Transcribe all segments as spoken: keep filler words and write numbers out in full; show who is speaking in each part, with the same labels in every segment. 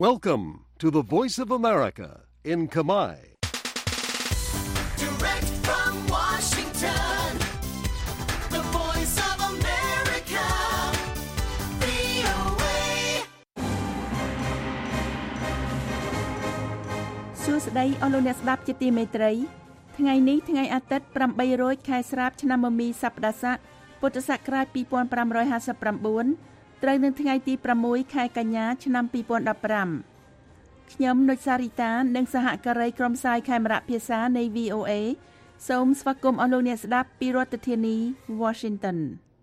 Speaker 1: Welcome to the Voice of America in Khmer.
Speaker 2: Direct from Washington, the Voice of America, វី អូ เอ
Speaker 3: សួស្តីអស់លោកអ្នកស្ដាប់ជាទីមេត្រីថ្ងៃនេះថ្ងៃអាទិត្យប្រាំបីរោចខែស្រាប់ឆ្នាំមមីសប្តាហ៍ស័កពុទ្ធសករាជពីរពាន់ប្រាំរយហាសិបប្រាំបួនត្រូវនឹងថ្ងៃទីប្រាំមួយខែកញ្ញាឆ្នាំពីរពាន់ដប់ប្រាំខ្ញុំនុចសារីតានិងសហការីក្រុមផ្សាយខេមរៈភាសានៃ វី អូ เอ សូមស្វាគមន៍អស់លោកអ្នកស្ដាប់ពីរដ្ឋធានី Washington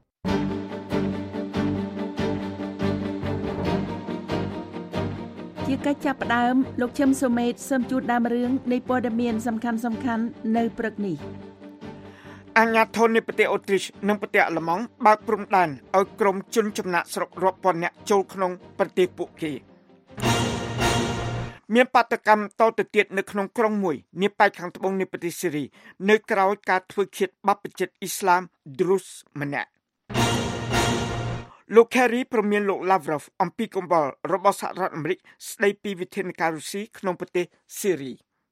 Speaker 3: ជាកិច្ចចាប់ផ្ដើមលោកឈឹមសូមេតសូមជូនដើមរឿងនៃព័ត៌មានសំខាន់សំខាន់នៅព្រឹកនេះ
Speaker 4: អាញាធននៃប្រទេសអូទ្រីសនិងប្រទេសអាល្លឺម៉ង់បើកព្រំដែនឲ្យក្រុមជនចំណាក់ស្រុករាប់ពាន់នាក់ចូលក្នុងប្រទេសពួកគេមានបាតកម្មតទៅទៀតនៅក្នុងក្រុងមួយនាប៉ែកខាងត្បូងនៃប្រទេសសេរីនៅក្រៅការធ្វើឃាតបព្វជិតអ៊ីស្លាមឌ្រូសម្នាក់លោក Kerry ប្រមានលោក Lavrov អំពីកង្វល់របស់សហរដ្ឋអាមេរិកស្ដីពីវិធានការរុស្ស៊ីក្នុងប្រទេសសេរី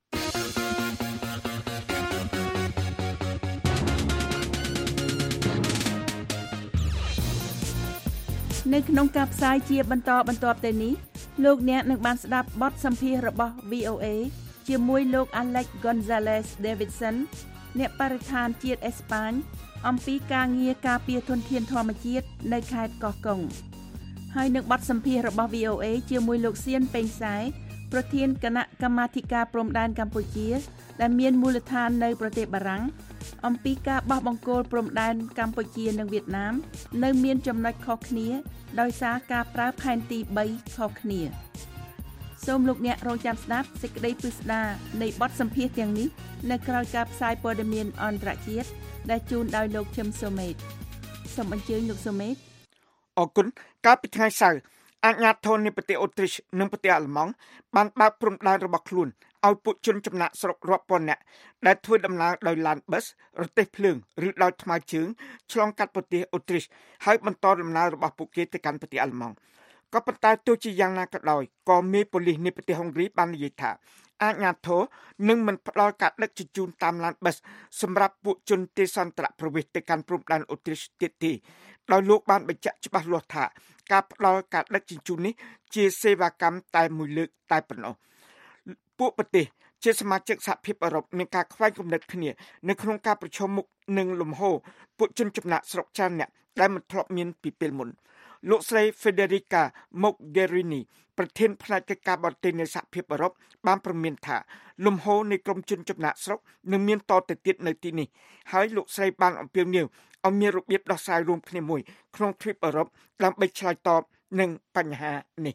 Speaker 3: នៅក្នុងការផ្សាយជាបន្តបន្ទាប់ទៅនេះលោកអ្នកនឹងបានស្ដាប់បទសម្ភាសន៍របស់ វី អូ เอ ជាមួយលោក Alex Gonzalez Davidson អ្នកបរិស្ថានជាតិអេស្ប៉ាញអំពីការងារការពារធនធានធម្មជាតិនៅខេត្តកោះកុងហើយនឹងបទសម្ភាសន៍របស់ វី អូ เอ ជាមួយលោកសៀនពេញសែប្រធានគណៈកម្មាធិការព្រំដែនកម្ពុជាដែលមានមូលដ្ឋាននៅប្រទេសបារាំងអំពីការបោះបង្គោលព្រំដែនកម្ពុជានិងវៀតណាមនៅមានចំណុចខុសគ្នាដោយសារការប្រើផែនទីបីខុសគ្នាសូមលោកអ្នករងចាំស្ដាប់សេចក្តីពិស្ដារនៃបទសម្ភាសន៍ទាំងនេះនៅក្រៅការផ្សាយព័ត៌មានអន្តរជាតិដែលជូនដោយលោកឈឹមសូមេតសូមអញ្ជើញលោកសូមេត
Speaker 4: អរគុណកាលពីថ្ងៃសៅរ៍អាជ្ញាធរនៃប្រទេសអូទ្រីសនិងប្រទេសអាល្លឺម៉ង់បានបើកព្រំដែនរបស់ខ្លួនឲ្យពួកជនចំណាក់ស្រុករាប់ពាន់នាក់ដែលធ្វើដំណើរដោយឡានប៊ីសរទេះភ្លើងឬដោយថ្មើរជើងឆ្លងកាត់ប្រទេសអូទ្រីសហើយបន្តដំណើររបស់ពួកគេទៅកាន់ប្រទេសអាល្លឺម៉ង់ក៏ប៉ុន្តែទោះជាយ៉ាងណាក៏ដោយក៏មេប៉ូលីសនៃប្រទេសហុងគ្រីបាននិយាយថាអាជ្ញាធរនឹងមិនផ្ដល់ការដឹកជញ្ជូនតាមឡានប៊ីសសម្រាប់ពួកជនទេសន្តរប្រវេសន៍ទៅកាន់ព្រំដែនអូទ្រីសទៀតទេដោយលោកបានបញ្ជាក់ច្បាស់លាស់ថាការផ្ដល់ការដឹកជញ្ជូននេះជាសេវាកម្មតែមួយលើកតែប៉ុណ្ណោះពួកប្រទេសជាសមាជិកសហភាពអឺរ៉ុបមានការខ្វែងគំនិតគ្នានៅក្នុងការប្រឈមមុខនឹងលំហូរពួកជនចំណាក់ស្រុកច្រើនអ្នកដែលមិនធ្លាប់មានពីពេលមុនលោកស្រី Federica Mogherini ប្រធានផ្នែកកិច្ចការបរទេសនៃសហភាពអឺរ៉ុបបានប្រមានថាលំហូរនៃក្រុមជនចំណាក់ស្រុកនឹងមានតទៅទៀតនៅទីនេះហើយលោកស្រីបានអំពាវនាវឲ្យមានរបៀបដោះស្រាយរួមគ្នាមួយក្នុងទ្វីបអឺរ៉ុបដើម្បីឆ្លើយតបនឹងបញ្ហានេះ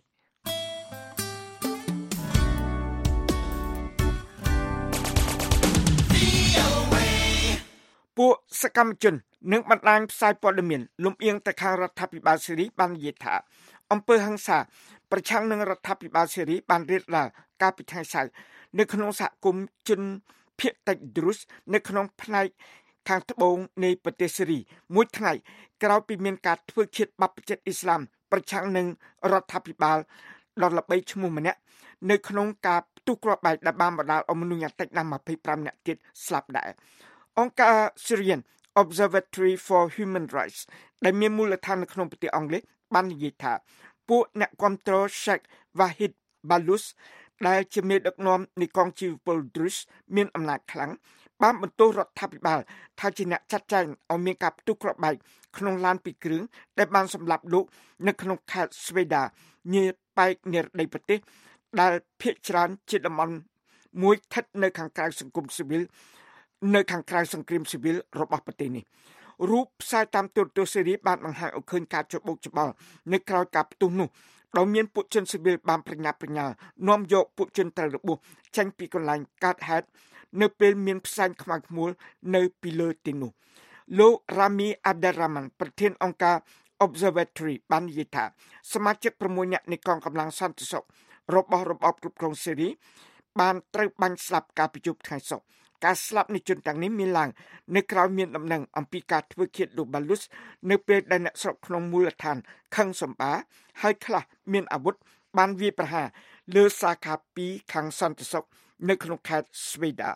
Speaker 4: ពួកសកម្មជននិងបណ្ដាញផ្សាយព័ត៌មានលំអៀងទៅខាងរដ្ឋាភិបាលសេរីបាននិយាយថាអំពើហិង្សាប្រឆាំងនឹងរដ្ឋាភិបាលសេរីបានរៀបឡើងកាលពីថ្ងៃសៅរ៍នៅក្នុងសហគមន៍ជនភៀសតិចឌ្រូសនៅក្នុងផ្នែកខាងត្បូងនៃប្រទេសសេរីមួយថ្ងៃក្រោយពីមានការធ្វើឃាតបព្វជិតអ៊ីស្លាមប្រឆាំងនឹងរដ្ឋាភិបាលដ៏ល្បីឈ្មោះម្នាក់នៅក្នុងការផ្ទុះគ្រាប់បែកដែលបានបណ្ដាលឲ្យមនុស្សយ៉ាងតិចណាស់ម្ភៃប្រាំនាក់ទៀតស្លាប់ដែរអង្គការ Syrian Observatory for Human Rights ដែលមានមូលដ្ឋាននៅក្នុងប្រទេសអង់គ្លេសបាននិយាយថាពួកអ្នកគាំទ្រ Sheikh Wahid Baloch ដែលជាមេដឹកនាំនៃកងជីវពល Druze មានអំណាចខ្លាំងបានបន្ទោសរដ្ឋាភិបាលថាជាអ្នកចាត់ចែងឲ្យមានការផ្ទុះគ្រាប់បែកក្នុងឡានពីរគ្រឿងដែលបានសម្លាប់លោកនៅក្នុងខេត្ត Sveda នាប៉ែកនិរដីប្រទេសដែលភាគច្រើនជាតំបន់មួយស្ថិតនៅខាងក្រៅសង្គមស៊ីវិលនៅខាងក្រៅសង្គ្រាមស៊ីវិលរបស់ប្រទេសនេះរូបផ្សាយតាមទូរទស្សន៍សេរីបានបង្ហាញឲ្យឃើញការច្របូកច្របល់នៅក្រៅការផ្ទុះនោះដោយមានពួកជនស៊ីវិលបានប្រញាប់ប្រញាល់នាំយកពួកជនត្រូវរបួសចេញពីកន្លែងកើតហេតុនៅពេលមានផ្សែងខ្មៅខ្មួលនៅពីលើទីនោះលោក Rami Abderrahman ប្រធានអង្គការ Observatory បាននិយាយថាសមាជិកប្រាំមួយនាក់នៃកងកម្លាំងសន្តិសុខរបស់របបគ្រប់គ្រងសេរីបានត្រូវបាញ់ស្លាប់កាលពីយប់ថ្ងៃសុក្រការស្លាប់នៃជនទាំងនេះមានឡើងនៅក្រៅមានដំណឹងអំពីការធ្វើឃាតលោក Baloch នៅពេលដែលអ្នកស្រុកក្នុងមូលដ្ឋានខឹងសម្បាហើយខ្លះមានអាវុធបានវាយប្រហារលើសាខាពីរខាងសន្តិសុខនៅក្នុងខេត្តស្វីដា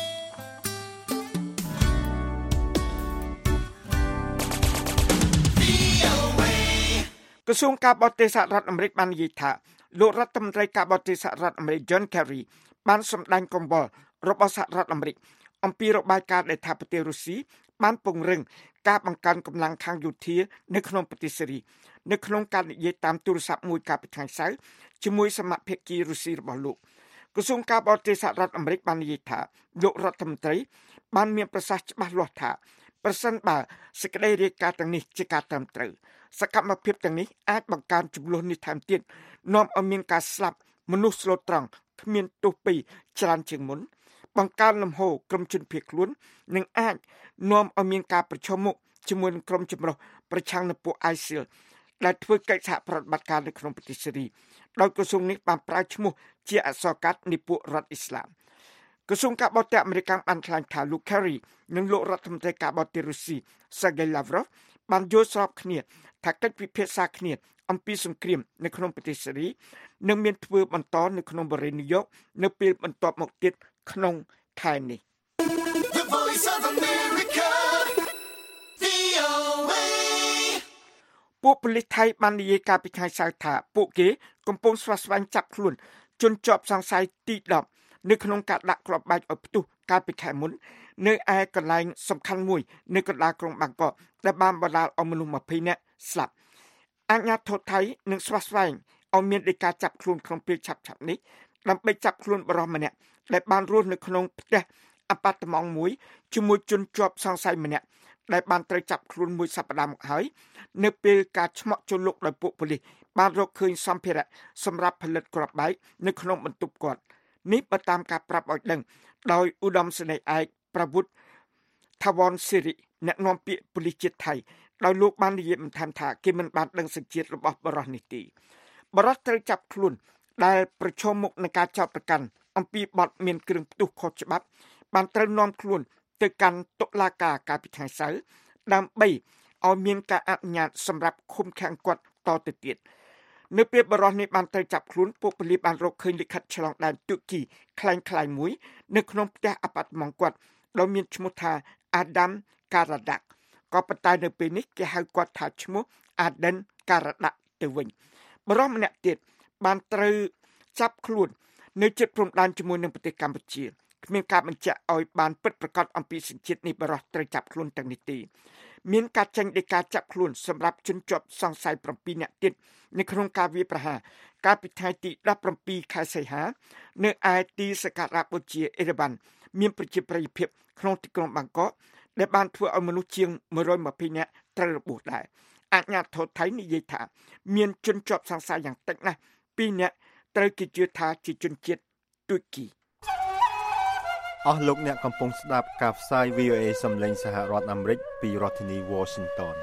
Speaker 4: ក្រសួងការបរទេសសហរដ្ឋអាមេរិកបាននិយាយថាលោករដ្ឋមន្ត្រីការបរទេសសហរដ្ឋអាមេរិក John Kerry បានសម្ដែងកង្វល់របស់សហរដ្ឋអាមេរិកអំពីរបាយការណ៍ដែលថាប្រទេសរុស្ស៊ីបានពង្រឹងការបង្កើនកម្លាំងខាងយោធានៅក្នុងប្រទេសសេរីនៅក្នុងការនិយាយតាមទូរស័ព្ទមួយកាលពីថ្ងៃសៅរ៍ជាមួយសមាជិករុស្ស៊ីរបស់លោកក្រសួងការបរទេសសហរដ្ឋអាមេរិកបាននិយាយថាលោករដ្ឋមន្ត្រីបានមានប្រសាសន៍ច្បាស់លាស់ថាប្រសិនបើសេចក្តីរាយការណ៍ទាំងនេះជាការត្រឹមត្រូវសកម្មភាពទាំងនេះអាចបង្កើនចំនួននេះថែមទៀតនាំឲ្យមានការស្លាប់មនុស្សស្លូតត្រង់គ្មានទោសពីច្រើនជាងមុនបង្កើនលំហូរក្រុមជនភៀសខ្លួននិងអាចនាំឲ្យមានការប្រឈមមុខជាមួយនឹងក្រុមចម្រុះប្រឆាំងនឹងពួក ไอស៊ីល ដែលធ្វើកិច្ចសហប្រតិបត្តិការនៅក្នុងប្រទេសសេរីដោយក្រសួងនេះបានប្រើឈ្មោះជាអក្សរកាត់នៃពួករដ្ឋអ៊ីស្លាមក្រសួងការបរទេសអាមេរិកបានថ្លែងថាលោក Kerry និងលោករដ្ឋមន្ត្រីការបរទេសរុស្ស៊ី Sergei Lavrov បានយល់ស្របគ្នាថាកិច្ចពិភាក្សាគ្នាអំពីសង្គ្រាមនៅក្នុងប្រទេសសេរីនឹងមានធ្វើបន្តនៅក្នុងបរិយាញូវយ៉កនៅពេលបន្ទាប់មកទៀតក្នុងខែនេះ
Speaker 2: The Voice of America វី អូ เอ
Speaker 4: ពួកប៉ូលីសថៃបាននិយាយកាលពីថ្ងៃសៅរ៍ថាពួកគេកំពុងស្វាស្វែងចាប់ខ្លួនជនជាប់សង្ស័យទីដប់នៅក្នុងការដាក់គ្រាប់បែកឲ្យផ្ទុះកាលពីខែមុននៅឯកន្លែងសំខាន់មួយនៅកណ្ដាលក្រុងបាងកកដែលបានបណ្ដាលឲ្យមនុស្សยี่สิบនាក់ស្លាប់អាជ្ញាធរថៃនឹងស្វាស្វែងឲ្យមានដីកាចាប់ខ្លួនក្នុងពេលឆាប់ៗនេះដើម្បីចាប់ខ្លួនបរិសម្នាក់ដែលបានរស់នៅក្នុងផ្ទះអាប៉ាតឺម៉ង់មួយជាមួយជនជាប់សង្ស័យម្នាក់ដែលបានត្រូវចាប់ខ្លួនមួយសប្តាហ៍មកហើយនៅពេលការឆ្មក់ចូលលុកដោយពួកប៉ូលីសបានរកឃើញសម្ភារៈសម្រាប់ផលិតគ្រាប់បែកនៅក្នុងបន្ទប់គាត់នេះបើតាមការប្រាប់ឲ្យដឹងដោយឧត្តមសេនីយ៍ឯកប្រវុទ្ធថាវ៉នសេរីអ្នកនាំពាក្យប៉ូលីសជាតិថៃដោយលោកបាននិយាយបន្ថែមថាគេមិនបានដឹងសញ្ជាតិរបស់បរិសនេះទេបរិសត្រូវចាប់ខ្លួនដែលប្រឈមមុខនឹងការចោទប្រកាន់អំពីបទមានគ្រឿងផ្ទុះខុសច្បាប់បានត្រូវនាំខ្លួនទៅកាន់តុលាការកាលពីថ្ងៃសៅរ៍ដើម្បីឲ្យមានការអនុញ្ញាតសម្រាប់ឃុំឃាំងគាត់តទៅទៀតនៅពេលបរិសនេះបានត្រូវចាប់ខ្លួនពួកប៉ូលីសបានរកឃើញលិខិតឆ្លងដែនទូគីคล้ายៗមួយនៅក្នុងផ្ទះអាប៉ាតឺម៉ង់គាត់ដែលមានឈ្មោះថា Adam Karadak ក៏ប៉ុន្តែនៅពេលនេះគេហៅគាត់ថាឈ្មោះ Aden Karadak ទៅវិញបរិសម្នាក់ទៀតបានត្រូវចាប់ខ្លួននៅជិតព្រំដែនជាមួយនឹងប្រទេសកម្ពុជាគ្មានការបញ្ជាក់ឲ្យបានពិតប្រាកដអំពីសញ្ជាតិនេះបរិសត្រូវចាប់ខ្លួនទាំងនេះទេមានការចេញដីកាចាប់ខ្លួនសម្រាប់ជនជាប់សង្ស័យ7នាក់ទៀតនៅក្នុងការវាយប្រហារកាលពីថ្ងៃទី17ខែសីហានៅឯទីសក្ការៈបូជាអេរ៉ាវ៉ាន់មានប្រជាប្រិយភាពក្នុងទីក្រុងបាងកកដែលបានធ្វើឲ្យមនុស្សជាងmột trăm hai mươiនាក់ត្រូវរបួសដែរអាជ្ញាធរថៃនិយាយថាមានជនជាប់សង្ស័យយ៉ាងតិចណាស់ពីរនាក់ត្រូវគេជឿថាជាជនជាតិទូគី
Speaker 5: អស់លោកអ្នកកំពុងស្ដាប់ការផ្សាយ វី អូ เอ សំឡេងសហរដ្ឋអាមេរិកពីរដ្ឋធានី Washington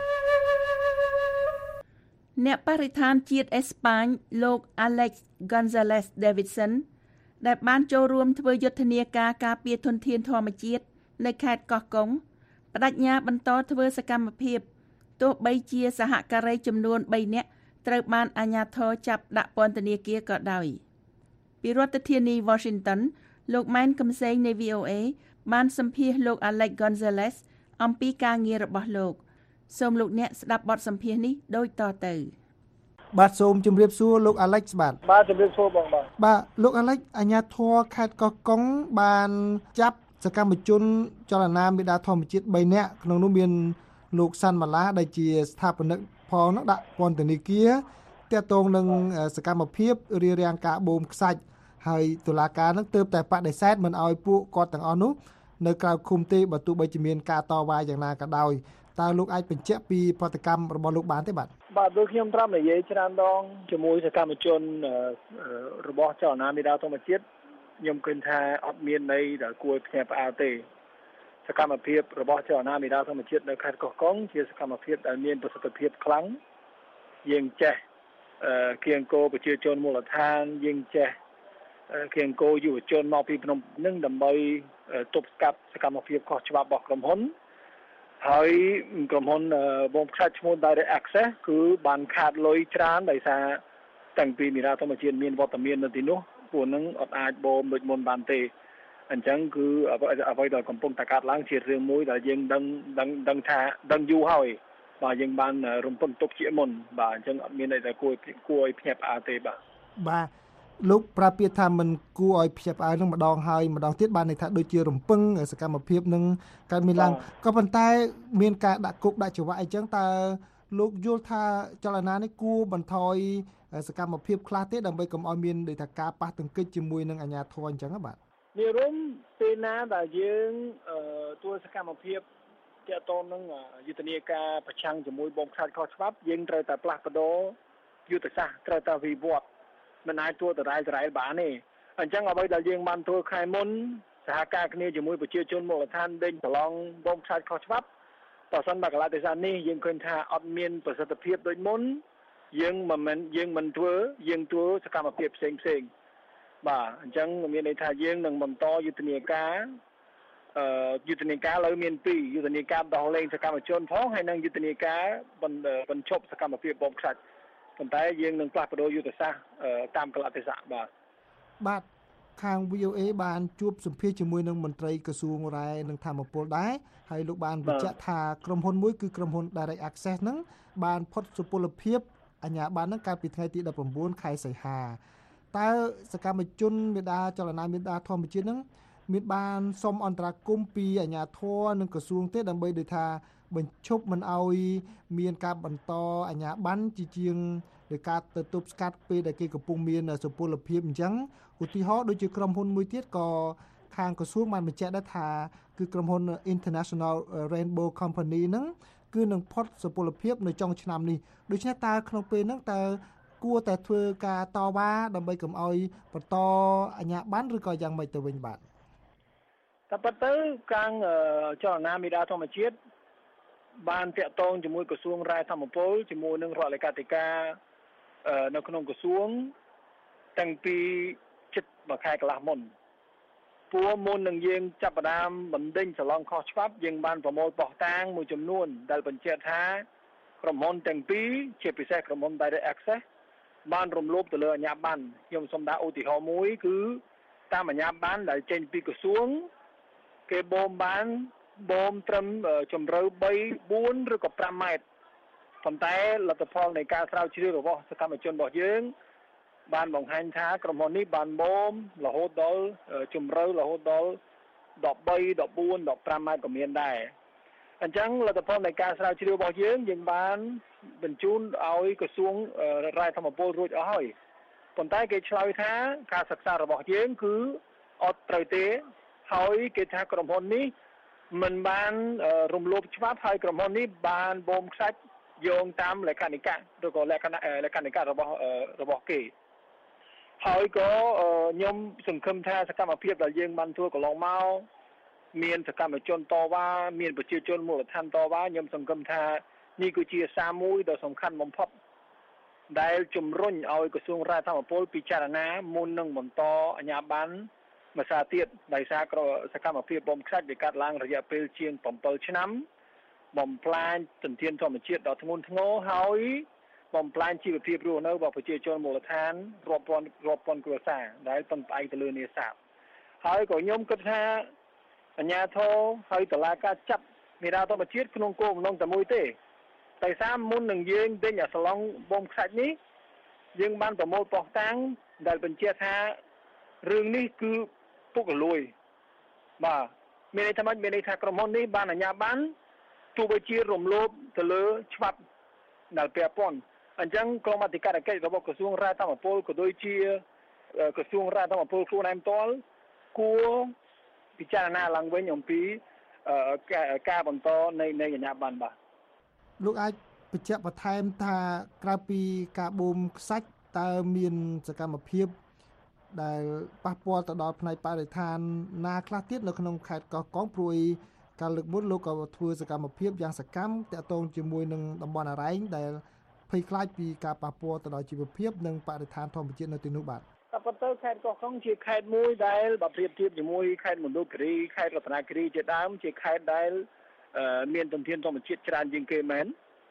Speaker 3: អ្នកបរិស្ថានជាតិអេស្ប៉ាញលោក Alex Gonzalez Davidson ដែលបានចូលរួមធ្វើយុទ្ធនាការការពារធនធានធម្មជាតិនៅខេត្តកោះកុងបដិញ្ញាបន្តធ្វើសកម្មភាពទោះបីជាសហការីចំនួន3នាក់ត្រូវបានអាជ្ញាធរចាប់ដាក់ពន្ធនាគារក៏ដោយពីរដ្ឋធានី Washington លោកម៉ែនកំសែងនៃ វី អូ เอ បានសម្ភាសន៍លោក Alex Gonzalez អំពីការងាររបស់លោកសូមលោកអ្នកស្ដាប់បទសម្ភាសន៍នេះដូចតទៅ
Speaker 6: បាទសូមជម្រាបសួរលោក Alex បាទ
Speaker 7: បាទជម្រាបសួរបងបាទ
Speaker 6: បាទលោក Alex អាជ្ញាធរខេត្តកោះកុងបានចាប់សកម្មជនចលនាមេដាធម្មជាតិ3នាក់ក្នុងនោះមានលោកសាន់ម៉ាឡាដែលជាស្ថាបនិកផងនោះដាក់ពន្ធនាគារទាក់ទងនឹងសកម្មភាពរារាំងការបូមខ្សាច់ហើយតុលាការនឹងទើបតែបដិសេធមិនអោយពួកគាត់ទាំងអស់នោះនៅក្រៅឃុំទេបើទោះបីជាមានការតវ៉ាយ៉ាងណាក៏ដោយតើលោកអាចបញ្ជាក់ពីប្រតិកម្មរបស់លោកបានទេបាទ
Speaker 7: បាទដូចខ្ញុំប្រាប់និយាយច្រើនដងជាមួយសកម្មជនរបស់ចលនាមេដាធម្មជាតិខ្ញុំគិតថាអត់មានន័យដែលគួរភ្ញាក់ផ្អើលទេសកម្មភាពរបស់ចលនាមេដាធម្មជាតិនៅខេត្តកោះកុងជាសកម្មភាពដែលមានប្រសិទ្ធភាពខ្លាំងយើងចេះគៀងគោប្រជាជនមូលដ្ឋានយើងចេះគៀងគោយុវជនមកពីភ្នំនឹងដើម្បីទប់ស្កាត់សកម្មភាពខុសច្បាប់របស់ក្រុមហ៊ុនហើយក្រុមហ៊ុនបងខ្សាច់ឈ្មោះ Direct Access គឺបានខាតលុយច្រើនដោយសារតាំងពីមេដាធម្មជាតិមានវត្តមាននៅទីនោះពួកនឹងអត់អាចបូមដូចមុនបានទេអញ្ចឹងគឺអ្វីដែលកំពុងតែកាត់ឡើងជារឿងមួយដែលយើងដឹងដឹងដឹងថាដឹងយូរហើយបាទយើងបានរំពឹងទុកជាមុនបាទអញ្ចឹងអត់មានអីដែលគួរគួរឲ្យភ្ញាក់ផ្អើលទេបាទ
Speaker 6: បាទលោកប្រាពាក្យថាមិនគួរឲ្យភ្ញាក់ផ្អើលនឹងម្ដងហើយម្ដងទៀតបានន័យថាដូចជារំពឹងសកម្មភាពនឹងកើតមានឡើងក៏ប៉ុន្តែមានការដាក់គុកដាក់ច្បាប់អីចឹងតើលោកយល់ថាចលនានេះគួរបន្ថយសកម្មភាពខ្លះទេដើម្បីកុំឲ្យមានដូចថាការប៉ះទង្គិចជាមួយនឹងអាជ្ញាធរអញ្ចឹងបាទ
Speaker 7: និយាយពេលណាដែលយើងទួលសកម្មភាពទាក់ទងនឹងយុទ្ធនាការប្រឆាំងជាមួយបូមខ្សាច់ខុសច្បាប់យើងត្រូវតែផ្លាស់ប្ដូរយុទ្ធសាស្ត្រត្រូវតែវិវត្តមិនអាចទួតរ៉ែលរ៉ែលបានទេអញ្ចឹងអ្វីដែលយើងបានធ្វើខែមុនសហការគ្នាជាមួយប្រជាជនមូលដ្ឋានដេញប្រឡងបូមខ្សាច់ខុសច្បាប់បើសិនបើកលៈទេសៈនេះយើងឃើញថាអត់មានប្រសិទ្ធភាពដូចមុនយើងមិនមែនយើងមិនធ្វើយើងធ្វើសកម្មភាពផ្សេងផ្សេងបាទអញ្ចឹងមានន័យថាយើងនឹងបន្តយុទ្ធនាការអឺយុទ្ធនាការលើមានពីរយុទ្ធនាការដោះលែងសកម្មជនផងហើយនិងយុទ្ធនាការបញ្ឈប់សកម្មភាពបូមខ្សាច់ប៉ុន្តែយើងនឹងផ្លាស់ប្ដូរយុទ្ធសាស្ត្រតាមកលៈទេសៈបាទ
Speaker 6: បាទខាង វី អូ អេ បានជួបសម្ភាសជាមួយនឹងមន្ត្រីក្រសួងរ៉ែនិងធម្មពលដែរហើយលោកបានបញ្ជាក់ថាក្រុមហ៊ុនមួយគឺក្រុមហ៊ុន Direct Access ហ្នឹងបានផុតសុពលភាពអាជ្ញាប័ណ្ណហ្នឹងកាលពីថ្ងៃទីដប់ប្រាំបួនខែសីហាតើសកម្មជនមេដាចលនាមេដាធម្មជាតិហ្នឹងមានបានសុំអន្តរាគមន៍ពីអាជ្ញាធរនិងក្រសួងទេដើម្បីដូចថាបញ្ឈប់មិនឲ្យមានការបន្តអាជ្ញាប័ណ្ណជាជាងដោយការទៅទប់ស្កាត់ពេលដែលគេកំពុងមានសុពលភាពអញ្ចឹងឧទាហរណ៍ដូចជាក្រុមហ៊ុនមួយទៀតក៏ខាងក្រសួងបានបញ្ជាក់ដែរថាគឺក្រុមហ៊ុន International Rainbow Company ហ្នឹងគឺនឹងផុតសុពលភាពនៅចុងឆ្នាំនេះដូច្នេះតើក្នុងពេលហ្នឹងតើគួរតែធ្វើការតវ៉ាដើម្បីកុំឲ្យបន្តអាជ្ញាប័ណ្ណឬក៏យ៉ាងម៉េចទៅវិញបាទ
Speaker 7: តែប៉ុន្តែខាងចលនាមេដាធម្មជាតិបានតាក់ទងជាមួយក្រសួងរ៉ែធម្មពលជាមួយនឹងរដ្ឋលេខាធិការនៅក្នុងក្រសួងតាំងពីជិតមួយខែកន្លះមុនព្រោះមុននឹងយើងចាប់ផ្ដើមបណ្ដេញសឡងខុសច្បាប់យើងបានប្រមូលបោះតាងមួយចំនួនដែលបញ្ជាក់ថាក្រុមហ៊ុនទាំងពីរជាពិសេសក្រុមហ៊ុន Direct Access បានរំលោភទៅលើអាជ្ញាប័ណ្ណខ្ញុំសូមដាក់ឧទាហរណ៍មួយគឺតាមអាជ្ញាប័ណ្ណដែលចេញពីក្រសួងគេបូមបានបូមត្រឹមជម្រៅបី បួនឬក៏ប្រាំម៉ែត្រប៉ុន្តែលទ្ធផលនៃការស្រាវជ្រាវរបស់សកម្មជនរបស់យើងបានបង្ហាញថាក្រុមហ៊ុននេះបានបូមរហូតដល់ជម្រៅរហូតដល់ដប់បី ដប់បួន ដប់ប្រាំម៉ែត្រក៏មានដែរអញ្ចឹងលទ្ធផលនៃការស្រាវជ្រាវរបស់យើងយើងបានបញ្ជូនឲ្យក្រសួងរ៉ែធម្មពលរួចអស់ហើយប៉ុន្តែគេឆ្លើយថាការសិក្សារបស់យើងគឺអត់ត្រូវទេហើយគេថាក្រុមហ៊ុននេះមិនបានរំលោភច្បាប់ហើយក្រុមហ៊ុននេះបានបូមខ្សាច់យោងតាមលក្ខណៈឬក៏លក្ខណៈលក្ខណៈរបស់របស់គេហើយក៏ខ្ញុំសង្ឃឹមថាសកម្មភាពដែលយើងបានធ្វើកន្លងមកមានសកម្មជនតវ៉ាមានប្រជាជនមូលដ្ឋានតវ៉ាខ្ញុំសង្ឃឹមថានេះគឺជាសារមួយដ៏សំខាន់បំផុតដែលជំរុញឲ្យក្រសួងរ៉ែធម្មពលពិចារណាមុននឹងបន្តអាជ្ញាប័ណ្ណមួយសារទៀតដោយសារសកម្មភាពបូមខ្សាច់ដែលកាត់ឡើងរយៈពេលជាងbảyឆ្នាំបំផ្លាញធនធានធម្មជាតិដ៏ធ្ងន់ធ្ងរហើយបំផ្លាញជីវភាពរស់នៅរបស់ប្រជាជនមូលដ្ឋានរាប់ពាន់រាប់ពាន់គ្រួសារដែលពឹងផ្អែកទៅលើនេសាទហើយក៏ខ្ញុំគិតថាអាជ្ញាធរហើយតុលាការចាប់មេដាធម្មជាតិក្នុងគោលបំណងតែមួយទេដោយសារមុននឹងយើងដេញអាសឡុងបូមខ្សាច់នេះយើងបានប្រមូលប៉ុស្តិ៍តាំងដែលបញ្ជាក់ថារឿងនេះគឺពុករលួយបាទមានន័យថាម៉េចមានន័យថាក្រុមហ៊ុននេះបានអាជ្ញាប័ណ្ណទោះបីជារំលោភទៅលើច្បាប់ដែលពាក់ព័ន្ធអញ្ចឹងក្រុមអធិការកិច្ចរបស់ក្រសួងរ៉ែធម្មពលក៏ដូចជាក្រសួងរ៉ែធម្មពលខ្លួនឯងផ្ទាល់គួរពិចារណាឡើងវិញអំពីការបន្តនៃនៃអាជ្ញាប័ណ្ណបាទ
Speaker 6: លោកអាចបញ្ជាក់បន្ថែមថាក្រៅពីការបូមខ្សាច់តើមានសកម្មភាពដែលប៉ះពាល់ទៅដល់ផ្នែកបរិស្ថានណាខ្លះទៀតនៅក្នុងខេត្តកោះកុងព្រួយកាលលើកមុនលោកក៏ធ្វើសកម្មភាពយ៉ាងសកម្មតាក់ទងជាមួយនឹងតំបន់អរ៉ែងដែលភ័យខ្លាចពីការប៉ះពាល់ទៅដល់ជីវភាពនិងបរិស្ថានធម្មជាតិនៅទីនោះបាទ
Speaker 7: តែប៉ុន្តែខេត្តកោះកុងជាខេត្តមួយដែលបើប្រៀបធៀបជាមួយខេត្តមណ្ឌលគិរីខេត្តរតនគិរីជាដើមជាខេត្តដែលមានធនធានធម្មជាតិច្រើនជាងគេមែន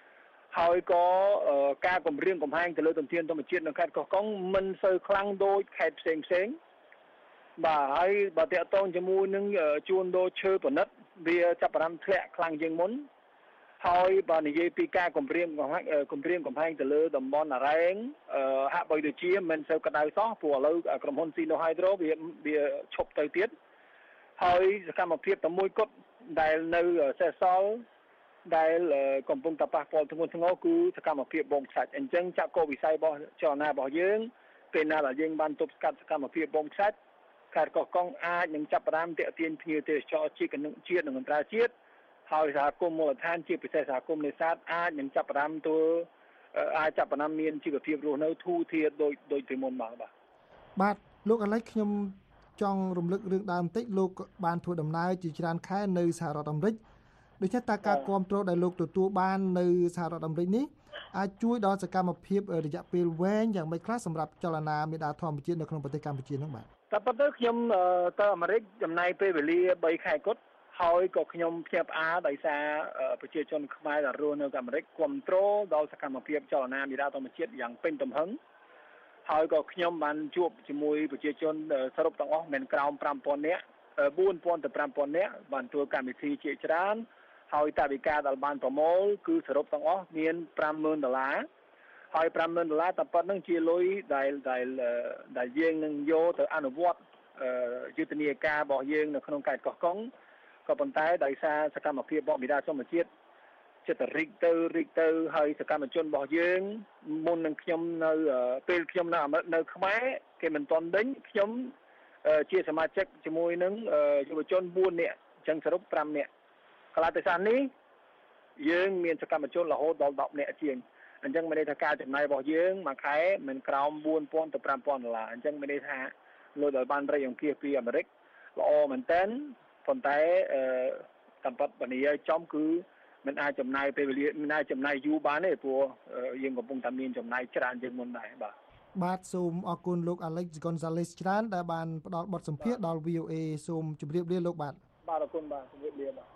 Speaker 7: ហើយក៏ការគម្រាមកំហែងទៅលើទន្ទ្រានធម្មជាតិនៅខេត្តកោះកុងមិនសូវខ្លាំងដូចខេត្តផ្សេងផ្សេងបាទហើយបើតកតងជាមួយនឹងជួញដូរឈើប្រណិតវាចាប់ផ្ដើមធ្លាក់ខ្លាំងជាងមុនហើយបើនិយាយពីការគម្រាមកំហែងគម្រាមកំហែងទៅលើតំបន់អរ៉ែងហាក់បីដូចជាមិនសូវក្តៅសោះព្រោះឥឡូវក្រុមហ៊ុន Sino Hydro វាវាឈប់ទៅទៀតហើយសកម្មភាពតែមួយគត់ដែលនៅសេសសល់ដែលកំពុងតែប៉ះពាល់ធ្ងន់ធ្ងរគឺសកម្មភាពបងខ្សាច់អញ្ចឹងចាក់កោវិស័យរបស់ចលនារបស់យើងពេលណាដែលយើងបានទប់ស្កាត់សកម្មភាពបងខ្សាច់ខេត្តកោះកុងអាចនឹងចាប់ផ្ដើមទាក់ទាញភ្ញៀវទេសចរជាតិនិងជាតិនិងអន្តរជាតិហើយសហគមន៍មូលដ្ឋានជាពិសេសសហគមន៍នេសាទអាចនឹងចាប់ផ្ដើមទៅអាចចាប់ផ្ដើមមានជីវភាពរស់នៅធូរធារដូចដូចពីមុនមកបាទ
Speaker 6: បាទលោកអាឡិចខ្ញុំចង់រំលឹករឿងដើមបន្តិចលោកបានធ្វើដំណើរជាច្រើនខែនៅសហរដ្ឋអាមេរិកដូច្នេះតើការគ្រប់គ្រងដែលលោកទទួលបាននៅសហរដ្ឋអាមេរិកនេះអាចជួយដល់សកម្មភាពរយៈពេលវែងយ៉ាងម៉េចខ្លះសម្រាប់ចលនាមេដាធម្មជាតិនៅក្នុងប្រទេសកម្ពុជានោះបាទ
Speaker 7: តែប៉ុន្តែខ្ញុំទៅអាមេរិកចំណាយពេលវេលាបីខែគត់ហើយក៏ខ្ញុំភ្ញាក់ផ្អើលដោយសារប្រជាជនខ្មែរដែលរស់នៅអាមេរិកគ្រប់គ្រងដល់សកម្មភាពចលនាមេដាធម្មជាតិយ៉ាងពេញទំហឹងហើយក៏ខ្ញុំបានជួបជាមួយប្រជាជនសរុបទាំងអស់មិនក្រោមប្រាំពាន់នាក់បួនពាន់ទៅប្រាំពាន់នាក់បានធ្វើកម្មវិធីជាច្រើនហើយតាវិការដែលបានប្រមូលគឺសរុបទាំងអស់មានប្រាំម៉ឺនដុល្លារហើយប្រាំម៉ឺនដុល្លារតែប៉ុណ្្នឹងជាលុយដែលដែលដែលយើងនឹងយកទៅអនុវត្តយុទ្ធនាការរបស់យើងនៅក្នុងខេត្តកោះកុងក៏ប៉ុន្តែដោយសារសកម្មភាពរបស់មេដាធម្មជាតិចិត្តរិចទៅរិចទៅហើយសកម្មជនរបស់យើងមុននឹងខ្ញុំនៅពេលខ្ញុំនៅនៅខ្មែរគេមិនទាន់ដេញខ្ញុំជាសមាជិកជាមួយនឹងយុវជនបួននាក់អញ្ចឹងសរុបប្រាំនាក់កន្លះទេសនេះយើងមានសកម្មជនរហូតដល់ដប់នាក់ជាងអញ្ចឹងមានន័យថាការចំណាយរបស់យើងមួយខែមិនក្រោមបួនពាន់ទៅប្រាំពាន់ដុល្លារអញ្ចឹងមានន័យថាលុយដែលបានរៃអង្គាសពីអាមេរិកល្អមែនតើប៉ុន្តែអឺតាមពិតបនិយាយចំគឺមិនអាចចំណាយពេលវេលាមិនអាចចំណាយយូរបានទេព្រោះយើងកំពុងតែមានចំណាយច្រើនជាងមុនដែរបាទ
Speaker 6: បាទសូមអរគុណលោក Alex Gonzalez ច្រើនដែលបានផ្ដល់បទសម្ភាសន៍ដល់ វី អូ អេ សូមជម្រាបលាលោកបាទ
Speaker 7: បាទអរគុណបាទជម្រាបលាបាទ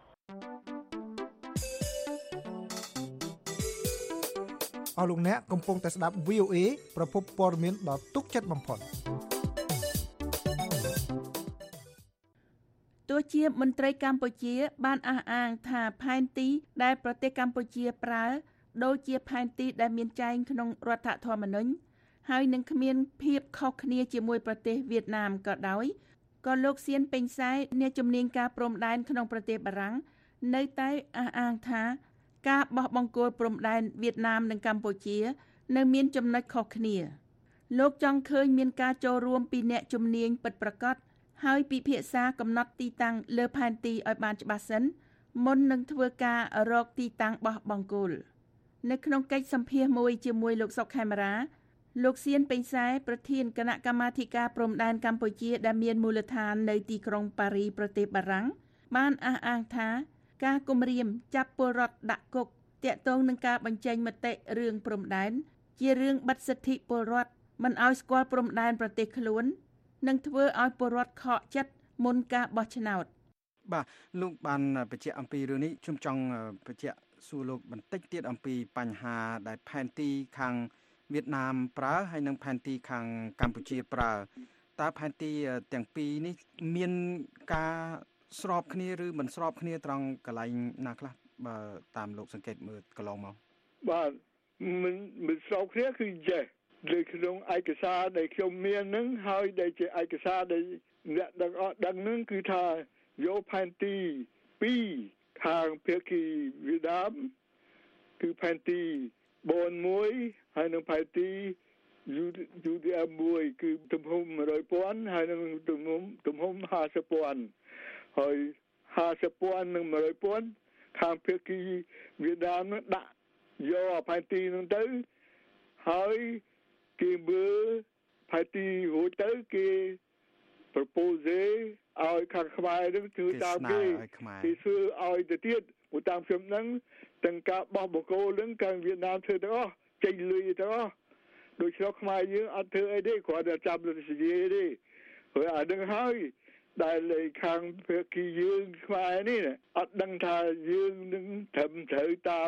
Speaker 6: អស់លោកអ្នកកំពុងតែស្ដាប់ វី អូ អេ ប្រភពព័ត៌មានដ៏ទុកចិត្តបំផុត
Speaker 3: ទោះជាមន្ត្រីកម្ពុជាបានអះអាងថាផែនទីដែលប្រទេសកម្ពុជាប្រើដូចជាផែនទីដែលមានចែងក្នុងរដ្ឋធម្មនុញ្ញហើយនឹងគ្មានភាពខុសគ្នាជាមួយប្រទេសវៀតណាមក៏ដោយក៏លោកសៀនពេញសែអ្នកជំនាញការព្រំដែនក្នុងប្រទេសបារាំងនៅតែអះអាងថាការបោះបង្គោលព្រំដែនវៀតណាមនិងកម្ពុជានៅមានចំណុចខុសគ្នាលោកចង់ឃើញមានការចូលរួមពីអ្នកជំនាញពិតប្រាកដហើយពិភាក្សាកំណត់ទីតាំងលើផែនទីឲ្យបានច្បាស់សិនមុននឹងធ្វើការរកទីតាំងបោះបង្គោលនៅក្នុងកិច្ចសម្ភាសន៍មួយជាមួយលោកសុកខេមរាលោកសៀនពេញសែប្រធានគណៈកម្មាធិការព្រំដែនកម្ពុជាដែលមានមូលដ្ឋាននៅទីក្រុងប៉ារីប្រទេសបារាំងបានអះអាងថាការគំរាមចាប់ពលរដ្ឋដាក់គុកទាក់ទងនឹងការបញ្ចេញមតិរឿងព្រំដែនជារឿងបិទសិទ្ធិពលរដ្ឋមិនឲ្យស្គាល់ព្រំដែនប្រទេសខ្លួននឹងធ្វើឲ្យពលរដ្ឋខកចិត្តមុនការបោះឆ្នោត
Speaker 8: បាទលោកបានបញ្ជាក់អំពីរឿងនេះខ្ញុំចង់បញ្ជាក់សួរលោកបន្តិចទៀតអំពីបញ្ហាដែលផែនទីខាងវៀតណាមប្រើហើយនិងផែនទីខាងកម្ពុជាប្រើតើផែនទីទាំងពីរនេះមានការស្របគ្នាឬមិនស្របគ្នាត្រង់កន្លែងណាខ្លះបើតាមលោកសង្កេតមើលកន្លងមក
Speaker 9: បាទមិនមិនស្របគ្នាគឺចេះលើក្នុងឯកសារដែលខ្ញុំមាននឹងហើយដែលជាឯកសារដែលអ្នកដឹងអត់ដឹងនឹងគឺថាយកផែនទីពីរខាងភាគីវៀតណាមគឺផែនទីបនមួយហើយនឹងផែនទីយូយូឌីអេមួយគឺទំហំមួយរយពាន់ហើយនឹងទំហំទំហំห้าสิบពាន់ហើយห้าสิบពាន់និងមួយរយពាន់ខាងភាគីវៀតណាមនឹងដាក់យកផែនទីនឹងទៅហើយគេមើលផែនទីរួចទៅគេ propose ឲ្យខាងខ្មែរនឹងធ្វើតាមគេគេធ្វើឲ្យទៅទៀតព្រោះតាមខ្ញុំនឹងទាំងការបោះបង្គោលនឹងខាងវៀតណាមធ្វើទាំងអស់ចេញលុយទាំងអស់ដូចស្រុកខ្មែរយើងអត់ធ្វើអីទេគ្រាន់តែចាប់លុយសេរីទេហើយអានឹងហើយដែលខាងភាគីយើងខ្មែរនេះអត់ដឹងថាយើងនឹងត្រឹមត្រូវតាម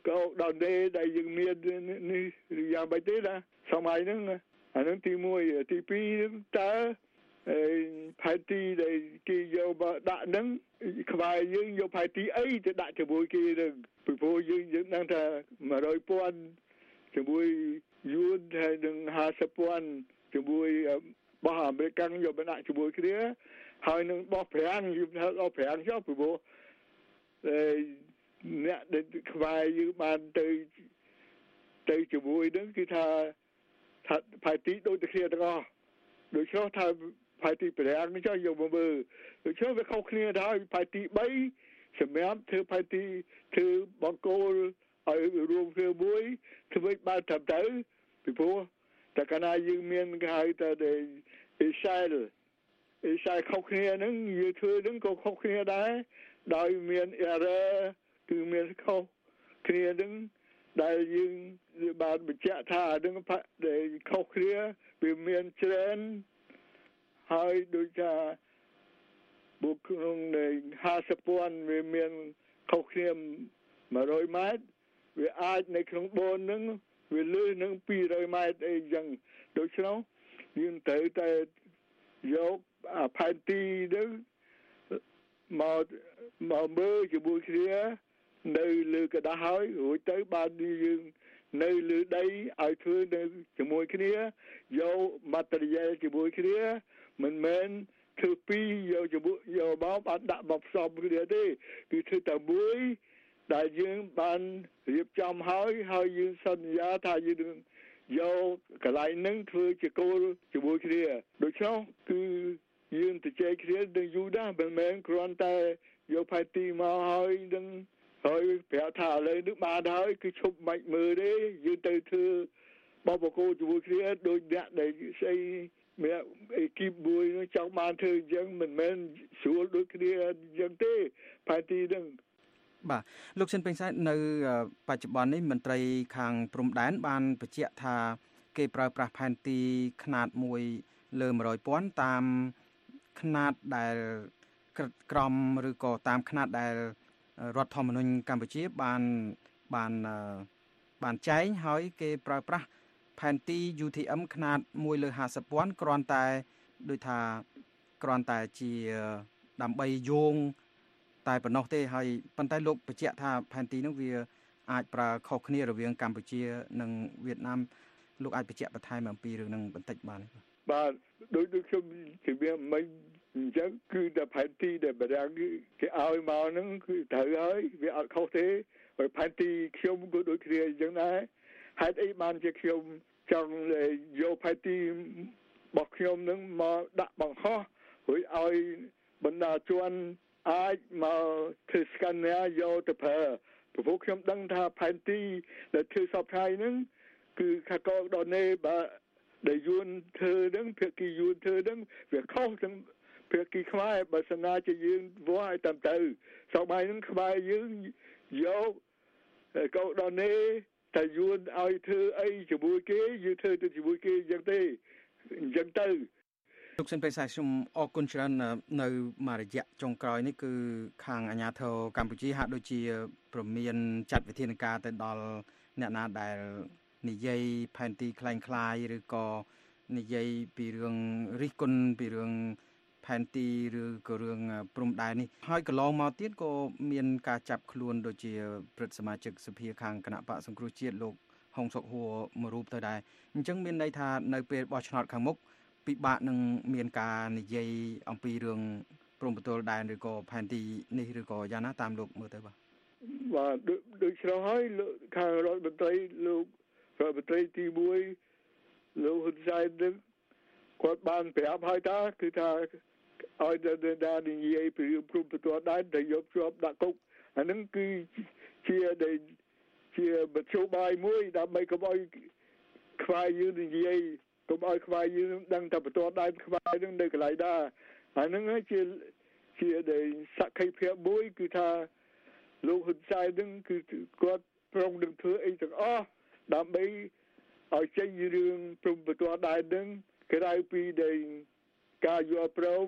Speaker 9: ក៏ដល់ទេដែលយើងមាននេះយ៉ាងម៉េចទេណាសម័យហ្នឹងអានឹងទីមួយទីពីរតើផែនទីដែលគេយកមកដាក់ហ្នឹងក្បែរយើងយកផែនទីអីទៅដាក់ជាមួយគេហ្នឹងពីព្រោះយើងយើងដឹងថាone hundred thousandជាមួយយួនហើយនឹងfifty thousandជាមួយបោះអាមេរិកយកមកដាក់ជាមួយគ្នាហើយនឹងបោះប្រាំងយើងថាបោះប្រាំងចុះពីព្រោះអឺអ្នកដែលក្បែរយើងបានទៅទៅជាមួយហ្នឹងគឺថាថាផែនទីដូចតែគ្នាទាំងអស់ដូច្នោះថាផែនទីប្រាំងនេះចុះយកមកមើលដូច្នោះវាខុសគ្នាដែរផែនទីthreeសម្រាប់ធ្វើផែនទីធ្វើបង្គោលឲ្យរួមគ្នាមួយធ្វើបានត្រឹមត្រូវពីព្រោះតែកាលណាយើងមានគេហៅថាអ៊ីស្រាអែលអ៊ីស្រាអែលខុសគ្នាហ្នឹងយើងធ្វើហ្នឹងក៏ខុសគ្នាដែរដោយមាន error គឺមានខុសគ្នាហ្នឹងដែលយើងបានបញ្ជាក់ថាហ្នឹងដែលខុសគ្នាវាមានច្រើនហើយដូចថាបុគ្គលនៃfifty thousandវាមានខុសគ្នាone hundredម៉ែត្រវាអាចនៅក្នុងបូនហ្នឹងវាលើសនឹងtwo hundredម៉ែត្រអីចឹងដូច្នោះយើងត្រូវតែយកផែនទីហ្នឹងមកមកមើលជាមួយគ្នានៅលើกระดาษហើយរួចទៅបានយើងនៅលើដីឲ្យធ្វើនៅជាមួយគ្នាយក material ជាមួយគ្នាមិនមែនធ្វើពីរយកជាមួយយកមកបានដាក់មកផ្សំគ្នាទេគឺធ្វើតែមួយដែលយើងបានរៀបចំហើយហើយយើងសន្យាថាយើងយកកន្លែងហ្នឹងធ្វើជាគោលជាមួយគ្នាដូច្នោះគឺយើងទៅជែកគ្នានឹងយូរដែរមិនមែនគ្រាន់តែយកផែនទីមកហើយនឹងហើយប្រាប់ថាឥឡូវនេះបានហើយគឺឈប់មិនមើលទេយើងទៅធ្វើបបកោជាមួយគ្នាដូចអ្នកដែលស្អីមានអេគីបមួយនឹងចង់បានធ្វើអញ្ចឹងមិនមែនស្រួលដូចគ្នាអញ្ចឹងទេផែនទីហ្នឹង
Speaker 8: បាទលោកស៊ិនពេញសែននៅបច្ចុប្បន្ននេះមន្ត្រីខាងព្រំដែនបានបញ្ជាក់ថាគេប្រើប្រាស់ផែនទីຂະຫນາດមួយលើone hundred thousandតាមຂະຫນາດដែលក្រមឬក៏តាមຂະຫນາដដែលរដ្ឋធម្មនុញ្ញកម្ពុជាបានបានបានចែងហើយគេប្រើប្រាស់ផែនទី ยู ที เอ็ม ຂະຫນາດoneលើfifty thousandគ្រាន់តែដូចថាគ្រាន់តែជាដើម្បីយោងតែប៉ុណ្ណោះទេហើយប៉ុន្តែលោកបញ្ជាក់ថាផែនទីនោះវាអាចប្រើខុសគ្នារវាងកម្ពុជានិងវៀតណាមលោកអាចបញ្ជាក់បន្ថែមអំពីរឿងហ្នឹងបន្តិចបានទេ
Speaker 9: បាទដូចដូចខ្ញុំជម្រាបមិញអញ្ចឹងគឺតែផែនទីដែលបារាំងគេឲ្យមកហ្នឹងគឺត្រូវហើយវាអត់ខុសទេហើយផែនទីខ្ញុំក៏ដូចគ្នាអញ្ចឹងដែរហេតុអីបានជាខ្ញុំចង់យកផែនទីរបស់ខ្ញុំហ្នឹងមកដាក់បង្ហោះរួចឲ្យបណ្ដាជនអាចមកធ្វើ scanner យកទៅប្រើព្រោះខ្ញុំដឹងថាផែនទីដែលធ្វើសពថ្ងៃហ្នឹងគឺខាកោដល់នេះបើដែលយួនធ្វើហ្នឹងភាគីយួនធ្វើហ្នឹងវាខុសទាំងភាគីខ្មែរបើសិនណាជាយើងវាស់ឲ្យតាមទៅសម័យហ្នឹងខ្មែរយើងយកកោដល់នេះតែយួនឲ្យធ្វើអីជាមួយគេយើងធ្វើទៅជាមួយគេអញ្ចឹងទេអញ្ចឹងទៅ
Speaker 8: លោកសិនពេសាខ្ញុំអរគុណច្រើននៅមួយរយៈចុងក្រោយនេះគឺខាងអាជ្ញាធរកម្ពុជាហាក់ដូចជាប្រមានចាត់វិធានការទៅដល់អ្នកណាដែលនិយាយផែនទីคล้ายៗឬក៏និយាយពីរឿងរិះគន់ពីរឿងផែនទីឬក៏រឿងព្រំដែននេះហើយកន្លងមកទៀតក៏មានការចាប់ខ្លួនដូចជាព្រឹទ្ធសមាជិកសភាខាងគណៈបកសង្គ្រោះជាតិលោកហុងសុកហួរមួយរូបទៅដែរអញ្ចឹងមានន័យថានៅពេលបោះឆ្នោតខាងមុខពិបាកនឹងមានការនិយាយអំពីរឿងព្រំប្រទល់ដែនឬក៏ផែនទីនេះឬក៏យ៉ាងណាតាមលោកមើលទៅបាទ
Speaker 9: បាទដូចឆ្លោះហើយខាងរដ្ឋមន្ត្រីលោករដ្ឋមន្ត្រីទីoneលោកហ៊ុនសែននឹងគាត់បានប្រាប់ហើយថាគឺថាឲ្យដល់និយាយពីព្រំប្រទល់ដែនដែលយកជាប់ដាក់គុកអានឹងគឺជាដែលជាមធ្យោបាយមួយដើម្បីកុំឲ្យខ្វាយយើងនិយាយកុំឲ្យខ្វាយយើងដឹងតែប្រទល់ដែនខ្វាយនឹងនៅកន្លែងណាអានឹងជាជាដែលសក្ខីភាពមួយគឺថាលោកហ៊ុនសែននឹងគឺគាត់ប្រងនឹងធ្វើអីទាំងអស់ដើម្បីឲ្យចេញរឿងព្រំប្រទល់ដែននឹងក្រៅពីដែលការយល់ព្រម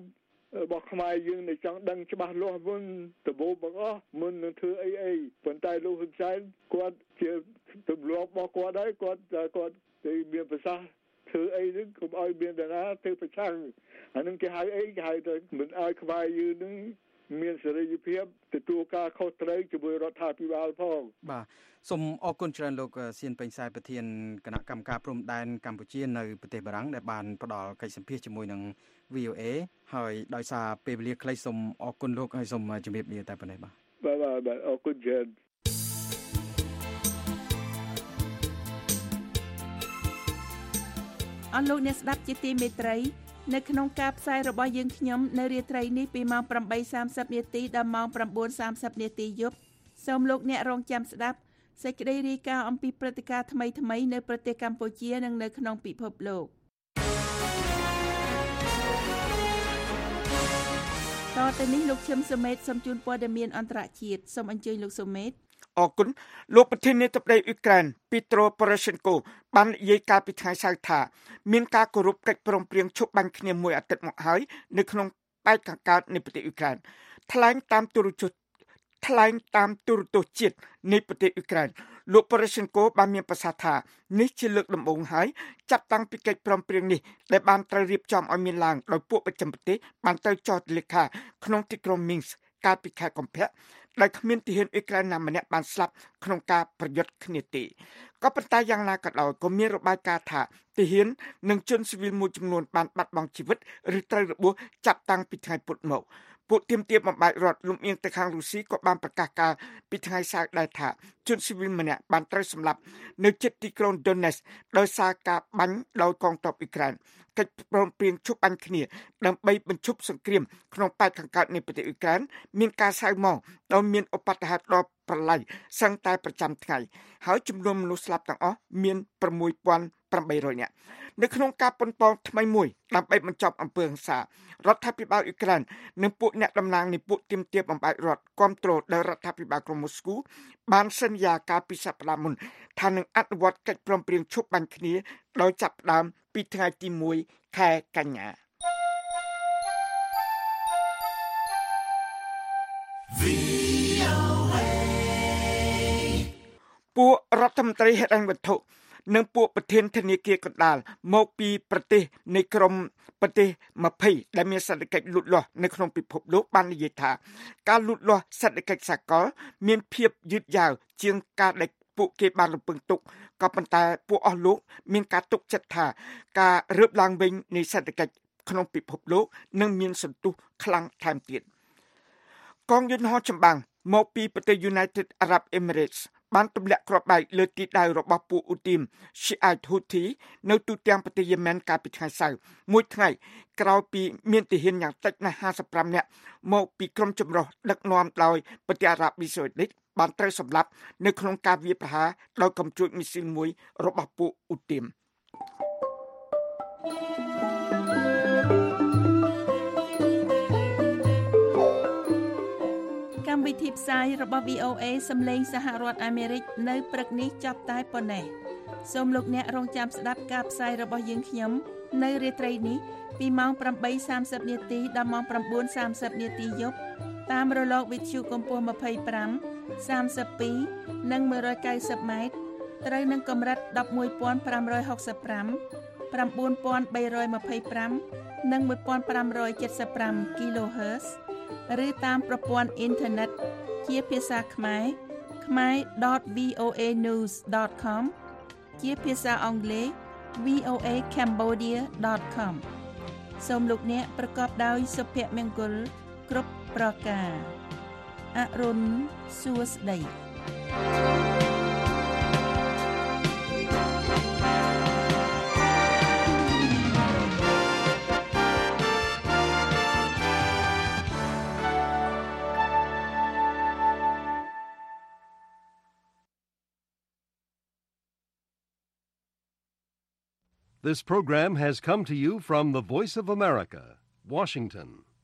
Speaker 9: របស់ខ្មែរយើងដែលចង់ដឹងច្បាស់លាស់មុនដំបូងបង្អស់មុននឹងធ្វើអីអីប៉ុន្តែលោកហ៊ុនសែនគាត់ជាទម្លាប់របស់គាត់ហើយគាត់គាត់ទៅមានប្រសាសន៍ធ្វើអីហ្នឹងកុំឲ្យមានតារាធ្វើប្រឆាំងអានឹងគេហៅអីគេហៅទៅមិនឲ្យខ្មែរយើងហ្នឹងមានសេរីភាពទទួលការខុសត្រូវជាមួយរដ្ឋាភិបាលផង
Speaker 8: បាទសូមអរគុណច្រើនលោកសៀនពេញសែប្រធានគណៈកម្មការព្រំដែនកម្ពុជានៅប្រទេសបារាំងដែលបានផ្ដល់កិច្ចសម្ភាសជាមួយនឹង វី អូ เอ ហើយដោយសារពេលវេលាខ្លីសូមអរគុណលោកហើយសូមជម្រាបលាតែប៉ុណ្ណេះបាទ
Speaker 9: បាទបាទអរគុណច្រើន
Speaker 3: អស់លោកអ្នកស្ដាប់ជាទីមេត្រីនៅក្នុងការផ្សាយរបស់យើងខ្ញុំនៅរាត្រីនេះពីម៉ោង ប្រាំបីសាមសិប នាទីដល់ម៉ោង ប្រាំបួនសាមសិប នាទីយប់សូមលោកអ្នករងចាំស្ដាប់សេចក្តីរាយការណ៍អំពីព្រឹត្តិការណ៍ថ្មីៗនៅប្រទេសកម្ពុជានិងនៅក្នុងពិភពលោកតទៅនេះលោកឈឹមសុមេតសូមជូនព័ត៌មានអន្តរជាតិសូមអញ្ជើញលោកសុមេត
Speaker 4: អរគុណលោកប្រធានាធិបតីអ៊ុយក្រែនពីត្រូប៉ូរ៉េសិនកូបាននិយាយកាលពីថ្ងៃសៅរ៍ថាមានការគោរពកិច្ចព្រមព្រៀងឈប់បាញ់គ្នាមួយអាទិត្យមកហើយនៅក្នុងប៉ែកខាងកើតនៃប្រទេសអ៊ុយក្រែនថ្លែងតាមទូរទស្សន៍ថ្លែងតាមទូរទស្សន៍ជាតិនៃប្រទេសអ៊ុយក្រែនលោកប៉ូរ៉េសិនកូបានមានប្រសាសន៍ថានេះជាលើកដំបូងហើយចាប់តាំងពីកិច្ចព្រមព្រៀងនេះដែលបានត្រូវរៀបចំឲ្យមានឡើងដោយពួកប្រចាំប្រទេសបានទៅចុះលេខាក្នុងទីក្រុងមីនស្កកាលពីខែកុម្ភៈដែលគ្មានទាហានអ៊ុយក្រែនណាម្នាក់បានស្លាប់ក្នុងការប្រយុទ្ធគ្នាទេក៏ប៉ុន្តែយ៉ាងណាក៏ដោយក៏មានរបាយការណ៍ថាទាហាននិងជនស៊ីវិលមួយចំនួនបានបាត់បង់ជីវិតឬត្រូវរបួសចាប់តាំងពីថ្ងៃពុធមកពួកទាមទារបំបែករដ្ឋលំអៀងទៅខាងរុស្ស៊ីក៏បានប្រកាសការពីថ្ងៃសៅរ៍ដែរថាជនស៊ីវិលម្នាក់បានត្រូវសម្លាប់នៅជិតទីក្រុង Donetsk ដោយសារការបាញ់ដោយកងទ័ពអ៊ុយក្រែនកិច្ចព្រមព្រៀងឈប់បាញ់គ្នាដើម្បីបញ្ឈប់សង្គ្រាមក្នុងប៉ែកខាងកើតនៃប្រទេសអ៊ុយក្រែនមានការសៅហ្មងដោយមានឧបទ្ទហេតុដ៏ប្រឡាយសឹងតែប្រចាំថ្ងៃហើយចំនួនមនុស្សស្លាប់ទាំងអស់មានប្រាំមួយពាន់ប្រាំបីរយនាក់នៅក្នុងការប៉ុនប៉ងថ្មីមួយដើម្បីបញ្ចប់អំពើហិង្សារដ្ឋាភិបាលអ៊ុយក្រែននិងពួកអ្នកតំណាងនៃពួកទាមទារបំបែករដ្ឋគាំទ្រដល់រដ្ឋាភិបាលក្រុងមូស្គូបានសន្យាកាលពីសប្តាហ៍មុនថានឹងអនុវត្តកិច្ចព្រមព្រៀងឈប់បាញ់គ្នាដោយចាប់ផ្ដើមពីថ្ងៃទីមួយខែកញ្ញាពួករដ្ឋមន្ត្រីហិរញ្ញវត្ថុនិងពួកប្រធានធនាគារកណ្ដាលមកពីប្រទេសនៃក្រុមប្រទេសยี่สิบដែលមានសេដ្ឋកិច្ចលូតលាស់នៅក្នុងពិភពលោកបាននិយាយថាការលូតលាស់សេដ្ឋកិច្ចសកលមានភាពយឺតយ៉ាវជាងការដែលពួកគេបានរំពឹងទុកក៏ប៉ុន្តែពួកអស់លោកមានការទុកចិត្តថាការរើបឡើងវិញនៃសេដ្ឋកិច្ចក្នុងពិភពលោកនឹងមានសន្ទុះខ្លាំងថែមទៀតកងយន្តហោះចម្បាំងមកពីប្រទេស United Arab Emirates បានទម្លាក់គ្រាប់បែកលើទីដៅរបស់ពួកអ៊ូទីម Shiite Houthi នៅទូទាំងប្រទេសយេម៉ែនកាលពីថ្ងៃសៅរ៍មួយថ្ងៃក្រោយពីមានទាហានយ៉ាងតិចណាស់ห้าสิบห้าនាក់មកពីក្រុមចម្រុះដឹកនាំដោយប្រទេសអារ៉ាប៊ីសាអូឌីតបានត្រូវសម្លាប់នៅក្នុងការវាយប្រហារដោយកំជួចមីស៊ីលមួយរបស់ពួកអ៊ូទីម
Speaker 3: កម្មវិធីផ្សាយរបស់ វី អូ เอ សំឡេងសហរដ្ឋអាមេរិកនៅព្រឹកនេះចប់តែប៉ុណ្ណេះសូមលោកអ្នករងចាំស្ដាប់ការផ្សាយរបស់យើងខ្ញុំនៅរាត្រីនេះពីម៉ោង ប្រាំបីសាមសិប នាទីដល់ម៉ោង ប្រាំបួនសាមសិប នាទីយប់តាមរលកវិទ្យុកម្ពស់ยี่สิบห้า สามสิบสองនិងหนึ่งร้อยเก้าสิบម៉ែត្រត្រូវនឹងកម្រិតmột một năm sáuห้า nine three two five និងmột five seven five គីឡូហឺតซ์ឬតាមប្រព័ន្ធអ៊ីនធឺណិតជាភាសាខ្មែរ ខ្មែរ ដត វី អូ เอ นิวส์ ដត com ជាភាសាអង់គ្លេស វី អូ เอ cambodia ដត com សូមលោកអ្នកប្រកបដោយសុភមង្គលគ្រប់ប្រការអរុនសួស្តី
Speaker 1: This program has come to you from the Voice of America, Washington.